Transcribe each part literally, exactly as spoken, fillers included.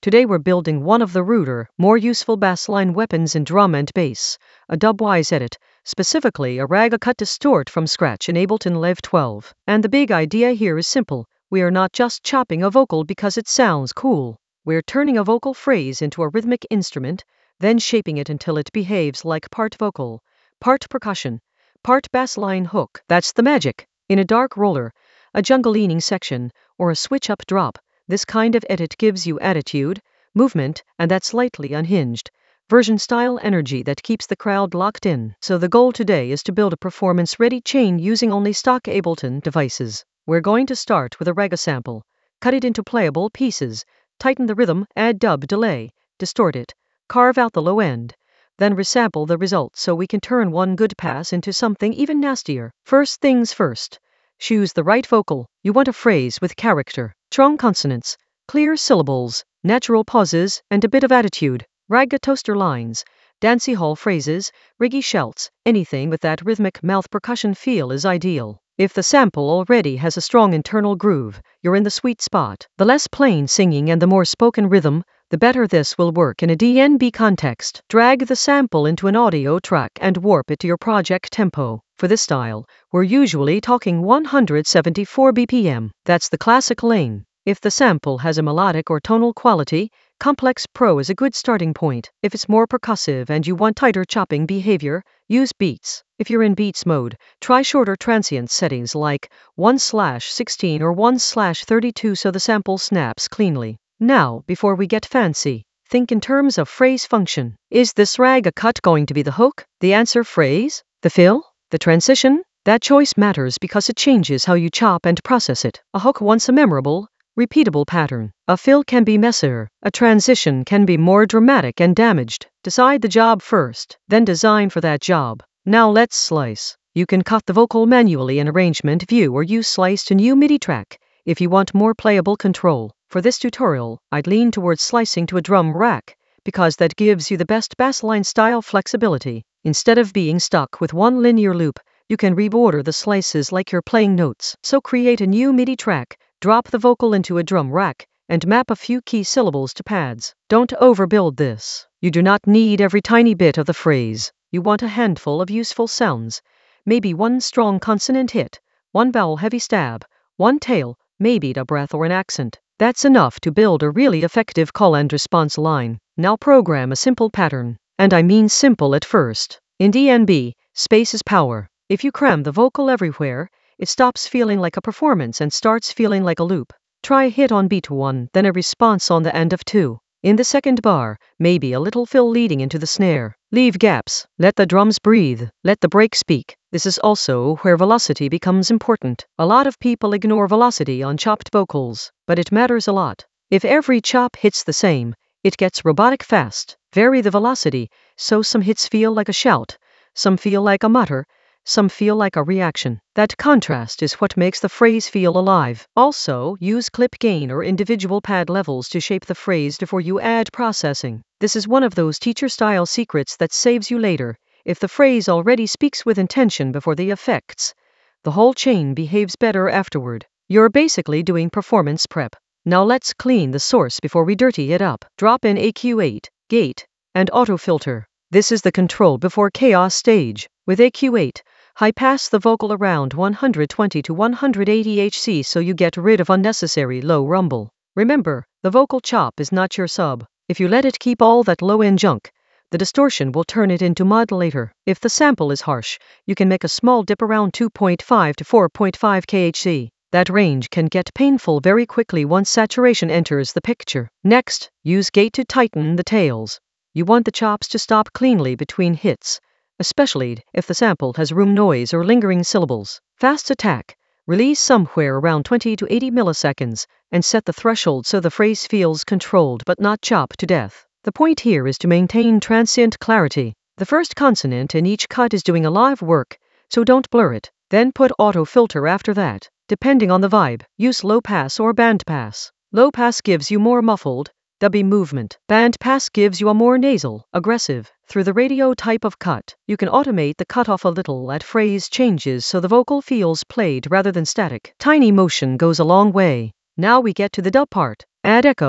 Today we're building one of the ruder, more useful bassline weapons in drum and bass, a dubwise edit, specifically a rag cut distort from scratch in Ableton Live twelve. And the big idea here is simple. We are not just chopping a vocal because it sounds cool. We're turning a vocal phrase into a rhythmic instrument, then shaping it until it behaves like part vocal, part percussion, part bassline hook. That's the magic. In a dark roller, a jungle-leaning section, or a switch-up drop, this kind of edit gives you attitude, movement, and that slightly unhinged version-style energy that keeps the crowd locked in. So the goal today is to build a performance-ready chain using only stock Ableton devices. We're going to start with a rag sample, cut it into playable pieces, tighten the rhythm, add dub delay, distort it, carve out the low end, then resample the result so we can turn one good pass into something even nastier. First things first. Choose the right vocal. You want a phrase with character, strong consonants, clear syllables, natural pauses, and a bit of attitude. Ragga toaster lines, dancey hall phrases, riggy shouts, anything with that rhythmic mouth percussion feel is ideal. If the sample already has a strong internal groove, you're in the sweet spot. The less plain singing and the more spoken rhythm, the better this will work in a D N B context. Drag the sample into an audio track and warp it to your project tempo. For this style, we're usually talking one hundred seventy-four B P M. That's the classic lane. If the sample has a melodic or tonal quality, Complex Pro is a good starting point. If it's more percussive and you want tighter chopping behavior, use Beats. If you're in Beats mode, try shorter transient settings like one slash sixteen or one slash thirty-two so the sample snaps cleanly. Now, before we get fancy, think in terms of phrase function. Is this rag a cut going to be the hook, the answer phrase, the fill, the transition? That choice matters because it changes how you chop and process it. A hook wants a memorable, repeatable pattern. A fill can be messier. A transition can be more dramatic and damaged. Decide the job first, then design for that job. Now let's slice. You can cut the vocal manually in Arrangement View or use Slice to New MIDI track if you want more playable control. For this tutorial, I'd lean towards slicing to a drum rack because that gives you the best bassline style flexibility. Instead of being stuck with one linear loop, you can reborder the slices like you're playing notes. So create a new MIDI track, drop the vocal into a drum rack, and map a few key syllables to pads. Don't overbuild this. You do not need every tiny bit of the phrase. You want a handful of useful sounds. Maybe one strong consonant hit, one vowel-heavy stab, one tail, maybe a breath or an accent. That's enough to build a really effective call and response line. Now program a simple pattern. And I mean simple at first. In D N B, space is power. If you cram the vocal everywhere, it stops feeling like a performance and starts feeling like a loop. Try a hit on beat one, then a response on the end of two. In the second bar, maybe a little fill leading into the snare. Leave gaps. Let the drums breathe. Let the break speak. This is also where velocity becomes important. A lot of people ignore velocity on chopped vocals, but it matters a lot. If every chop hits the same, it gets robotic fast. Vary the velocity, so some hits feel like a shout, some feel like a mutter, some feel like a reaction. That contrast is what makes the phrase feel alive. Also, use clip gain or individual pad levels to shape the phrase before you add processing. This is one of those teacher-style secrets that saves you later. If the phrase already speaks with intention before the effects, the whole chain behaves better afterward. You're basically doing performance prep. Now let's clean the source before we dirty it up. Drop in A Q eight, gate, and auto filter. This is the control before chaos stage. With A Q eight, high pass the vocal around one hundred twenty to one hundred eighty hertz so you get rid of unnecessary low rumble. Remember, the vocal chop is not your sub. If you let it keep all that low-end junk, the distortion will turn it into modulator. If the sample is harsh, you can make a small dip around two point five to four point five kilohertz. That range can get painful very quickly once saturation enters the picture. Next, use gate to tighten the tails. You want the chops to stop cleanly between hits, especially if the sample has room noise or lingering syllables. Fast attack. Release somewhere around twenty to eighty milliseconds and set the threshold so the phrase feels controlled but not chopped to death. The point here is to maintain transient clarity. The first consonant in each cut is doing a live work, so don't blur it. Then put auto filter after that. Depending on the vibe, use low pass or band pass. Low pass gives you more muffled, dubby movement. Band pass gives you a more nasal, aggressive, through the radio type of cut. You can automate the cutoff a little at phrase changes so the vocal feels played rather than static. Tiny motion goes a long way. Now we get to the dub part. Add echo,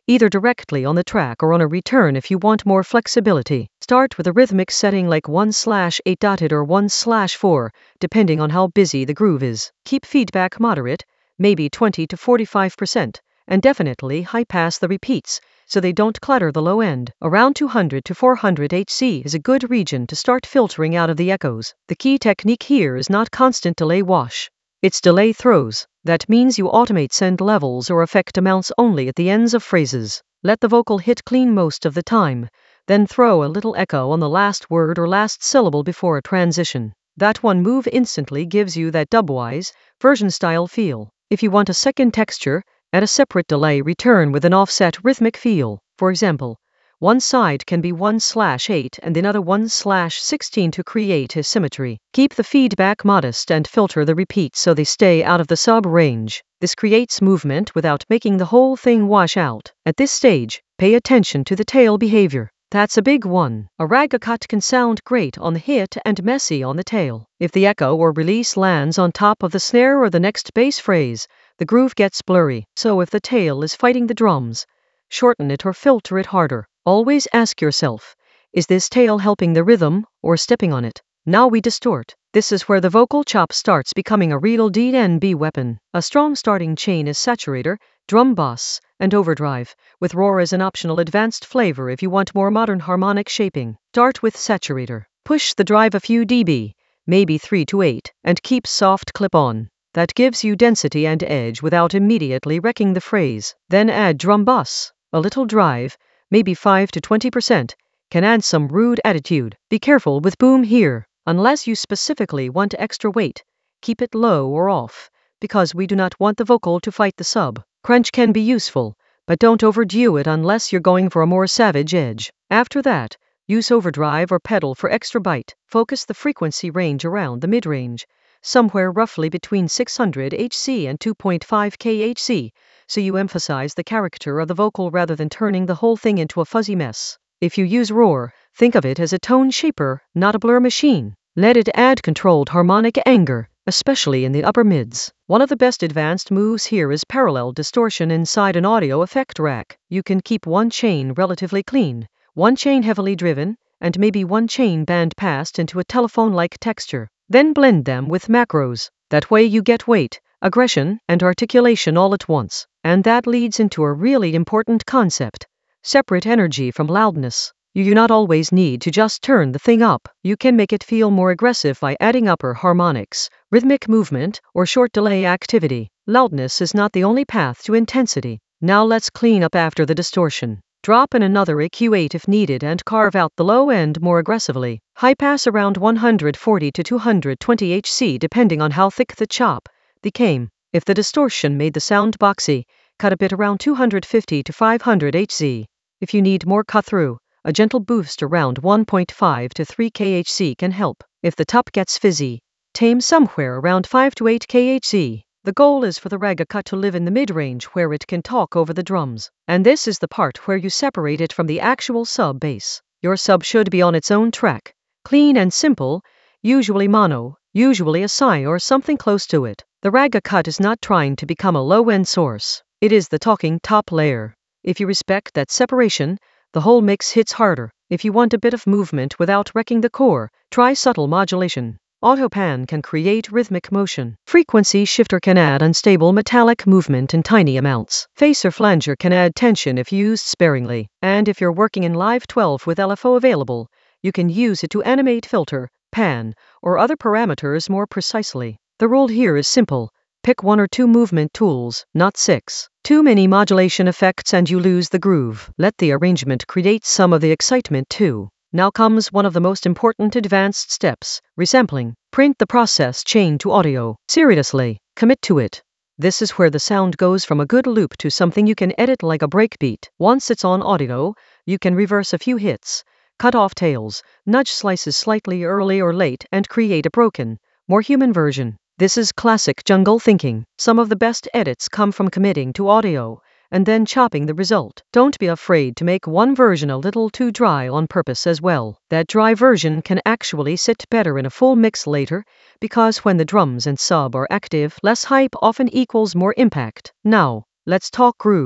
either directly on the track or on a return if you want more flexibility. Start with a rhythmic setting like one slash eight dotted or one slash four, depending on how busy the groove is. Keep feedback moderate, maybe twenty to forty-five percent, and definitely high pass the repeats, so they don't clutter the low end. Around two hundred to four hundred hertz is a good region to start filtering out of the echoes. The key technique here is not constant delay wash. It's delay throws. That means you automate send levels or effect amounts only at the ends of phrases. Let the vocal hit clean most of the time, then throw a little echo on the last word or last syllable before a transition. That one move instantly gives you that dubwise, version style feel. If you want a second texture, add a separate delay return with an offset rhythmic feel. For example, one side can be one slash eight and another one slash sixteen to create a symmetry. Keep the feedback modest and filter the repeats so they stay out of the sub range. This creates movement without making the whole thing wash out. At this stage, pay attention to the tail behavior. That's a big one. A raga cut can sound great on the hit and messy on the tail. If the echo or release lands on top of the snare or the next bass phrase, the groove gets blurry. So if the tail is fighting the drums, shorten it or filter it harder. Always ask yourself, is this tail helping the rhythm or stepping on it? Now we distort. This is where the vocal chop starts becoming a real D N B weapon. A strong starting chain is saturator, drum bass, and overdrive, with roar as an optional advanced flavor if you want more modern harmonic shaping. Start with saturator. Push the drive a few dB, maybe three to eight, and keep soft clip on. That gives you density and edge without immediately wrecking the phrase. Then add drum bass. A little drive, maybe five to twenty percent, can add some rude attitude. Be careful with boom here. Unless you specifically want extra weight, keep it low or off, because we do not want the vocal to fight the sub. Crunch can be useful, but don't overdo it unless you're going for a more savage edge. After that, use overdrive or pedal for extra bite. Focus the frequency range around the mid-range, somewhere roughly between six hundred hertz and two point five kilohertz, so you emphasize the character of the vocal rather than turning the whole thing into a fuzzy mess. If you use roar, think of it as a tone shaper, not a blur machine. Let it add controlled harmonic anger, especially in the upper mids. One of the best advanced moves here is parallel distortion inside an audio effect rack. You can keep one chain relatively clean, one chain heavily driven, and maybe one chain band passed into a telephone-like texture. Then blend them with macros. That way you get weight, aggression, and articulation all at once. And that leads into a really important concept: separate energy from loudness. You do not always need to just turn the thing up. You can make it feel more aggressive by adding upper harmonics, rhythmic movement, or short delay activity. Loudness is not the only path to intensity. Now let's clean up after the distortion. Drop in another E Q eight if needed and carve out the low end more aggressively. High pass around one hundred forty to two hundred twenty hertz depending on how thick the chop became. If the distortion made the sound boxy, cut a bit around two hundred fifty to five hundred hertz. If you need more cut through, a gentle boost around one point five to three kilohertz can help. If the top gets fizzy, tame somewhere around five to eight kilohertz. The goal is for the raga cut to live in the mid-range where it can talk over the drums. And this is the part where you separate it from the actual sub bass. Your sub should be on its own track, clean and simple, usually mono, usually a sigh or something close to it. The raga cut is not trying to become a low-end source. It is the talking top layer. If you respect that separation, the whole mix hits harder. If you want a bit of movement without wrecking the core, try subtle modulation. Autopan can create rhythmic motion. Frequency shifter can add unstable metallic movement in tiny amounts. Phaser flanger can add tension if used sparingly. And if you're working in Live twelve with L F O available, you can use it to animate filter, pan, or other parameters more precisely. The rule here is simple. Pick one or two movement tools, not six. Too many modulation effects and you lose the groove. Let the arrangement create some of the excitement too. Now comes one of the most important advanced steps, resampling. Print the process chain to audio. Seriously, commit to it. This is where the sound goes from a good loop to something you can edit like a breakbeat. Once it's on audio, you can reverse a few hits, cut off tails, nudge slices slightly early or late, and create a broken, more human version. This is classic jungle thinking. Some of the best edits come from committing to audio and then chopping the result. Don't be afraid to make one version a little too dry on purpose as well. That dry version can actually sit better in a full mix later, because when the drums and sub are active, less hype often equals more impact. Now, let's talk groove.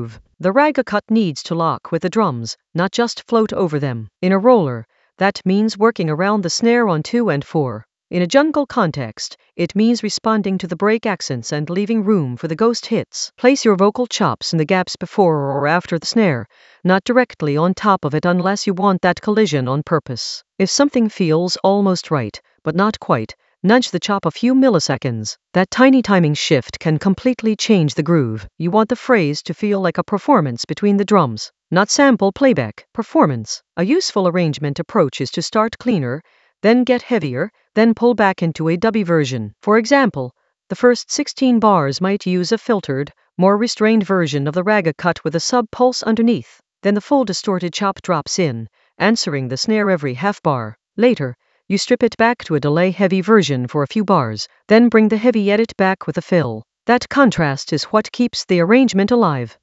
The raga cut needs to lock with the drums, not just float over them. In a roller, that means working around the snare on two and four. In a jungle context, it means responding to the break accents and leaving room for the ghost hits. Place your vocal chops in the gaps before or after the snare, not directly on top of it unless you want that collision on purpose. If something feels almost right, but not quite, nudge the chop a few milliseconds. That tiny timing shift can completely change the groove. You want the phrase to feel like a performance between the drums, not sample playback. Performance. A useful arrangement approach is to start cleaner, then get heavier, then pull back into a dubby version. For example, the first sixteen bars might use a filtered, more restrained version of the raga cut with a sub-pulse underneath. Then the full distorted chop drops in, answering the snare every half bar. Later, you strip it back to a delay-heavy version for a few bars, then bring the heavy edit back with a fill. That contrast is what keeps the arrangement alive.